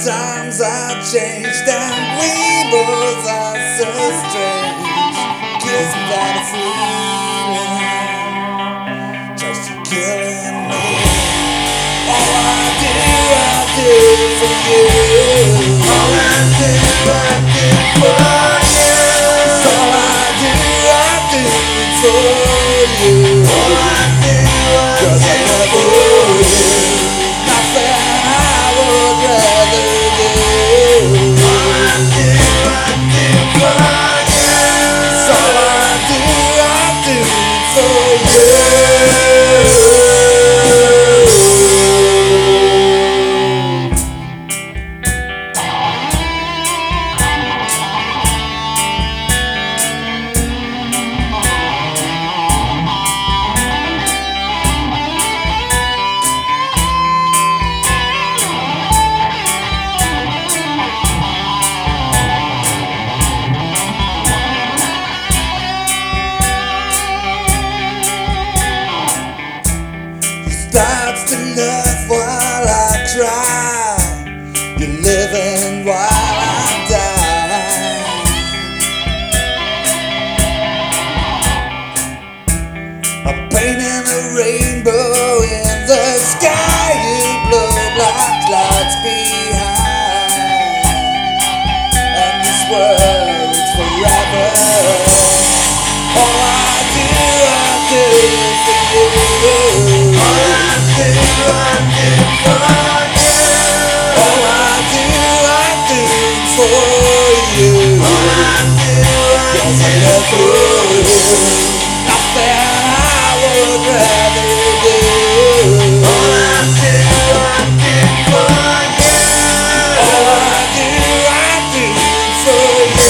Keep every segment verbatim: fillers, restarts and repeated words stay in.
times have changed and we both are so strange. Gives me that feeling, just to killing me. All I do, I do for you. All I do, I do for you. All I do, I do for you. All I do, I do for you. Nothing I would rather do. All I do, I do for you. All I do, I do for you. Starts to love while I cry. You're living while I die. I'm painting a rainbow in the sky. You blow black clouds behind, and this world's forever. All I do, I do for you. Nothing I would rather do. All I do, I do for you. All I do, I do for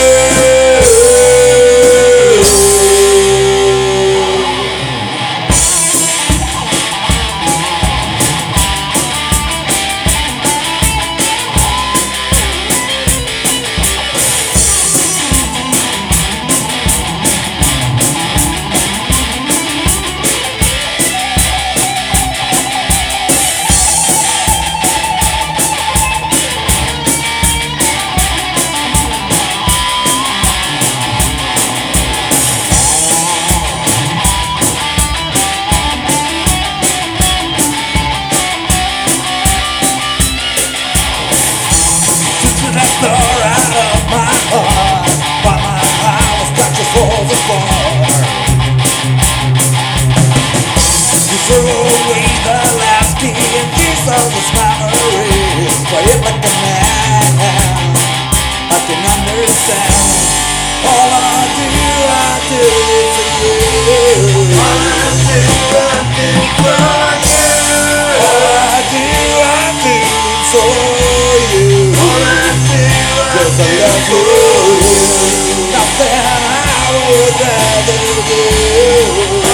tore out of my heart, while my house touches falls apart. You throw away the last key and use all the memories. Play it like a man, I can understand. All I do, I do for you. All I do, I do for you. All I do, I do for you. All I do, cause I love you. Nothing I would rather do.